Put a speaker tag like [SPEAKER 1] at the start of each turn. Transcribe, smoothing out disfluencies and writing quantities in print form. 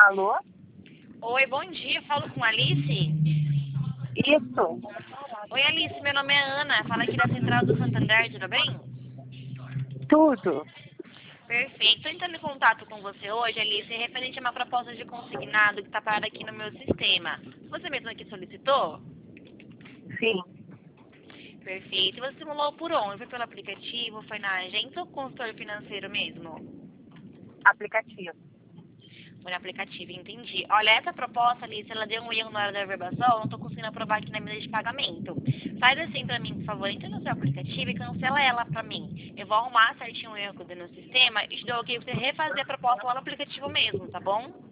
[SPEAKER 1] Alô?
[SPEAKER 2] Oi, bom dia. Falo com a Alice?
[SPEAKER 1] Isso.
[SPEAKER 2] Oi, Alice. Meu nome é Ana. Falo aqui da Central do Santander, tudo bem?
[SPEAKER 1] Tudo.
[SPEAKER 2] Perfeito. Estou entrando em contato com você hoje, Alice, referente a uma proposta de consignado que está parada aqui no meu sistema. Você mesma que solicitou?
[SPEAKER 1] Sim.
[SPEAKER 2] Perfeito. E você simulou por onde? Foi pelo aplicativo? Foi na agência ou consultor financeiro mesmo?
[SPEAKER 1] Aplicativo.
[SPEAKER 2] Foi no aplicativo, entendi. Olha, essa proposta, Alice, ela deu um erro na hora da verbação, eu não estou conseguindo aprovar aqui na mesa de pagamento. Faz assim pra mim, por favor, entra no seu aplicativo e cancela ela pra mim. Eu vou arrumar certinho o erro que eu dei no sistema e te dou ok pra você refazer a proposta lá no aplicativo mesmo, tá bom?